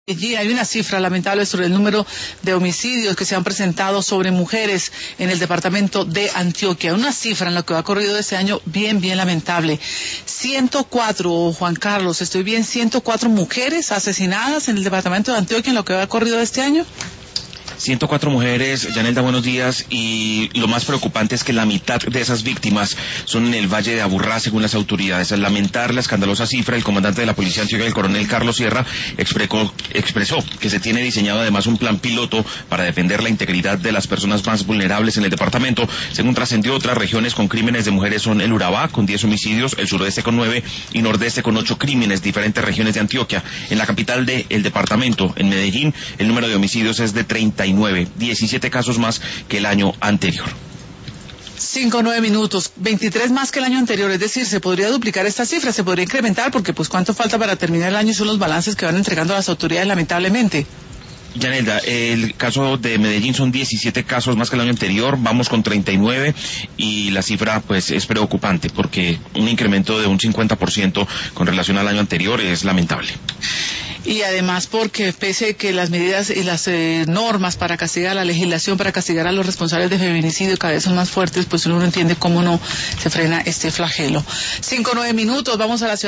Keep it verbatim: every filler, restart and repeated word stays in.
Allí hay una cifra lamentable sobre el número de homicidios que se han presentado sobre mujeres en el departamento de Antioquia. Una cifra en lo que ha corrido este año bien, bien lamentable. ciento cuatro, Juan Carlos, ¿estoy bien? ciento cuatro mujeres asesinadas en el departamento de Antioquia en lo que ha corrido este año. ciento cuatro mujeres, Yanelda, buenos días, y lo más preocupante es que la mitad de esas víctimas son en el Valle de Aburrá, según las autoridades. Al lamentar la escandalosa cifra, el comandante de la Policía Antioquia, el coronel Carlos Sierra, expresó, expresó que se tiene diseñado además un plan piloto para defender la integridad de las personas más vulnerables en el departamento. Según trascendió, otras regiones con crímenes de mujeres son el Urabá, con diez homicidios, el suroeste con nueve y nordeste con ocho crímenes, diferentes regiones de Antioquia. En la capital del departamento, en Medellín, el número de homicidios es de treinta y nueve, diecisiete casos más que el año anterior. Cinco, nueve minutos, veintitrés más que el año anterior, es decir, se podría duplicar esta cifra, se podría incrementar, porque pues cuánto falta para terminar el año son los balances que van entregando las autoridades, lamentablemente. Yanelda, el caso de Medellín son diecisiete casos más que el año anterior, vamos con treinta y nueve y la cifra pues es preocupante porque un incremento de un cincuenta por ciento con relación al año anterior es lamentable. Y además porque pese a que las medidas y las eh, normas para castigar, la legislación para castigar a los responsables de feminicidio cada vez son más fuertes, pues uno no entiende cómo no se frena este flagelo. Cinco, nueve minutos, vamos a la ciudad.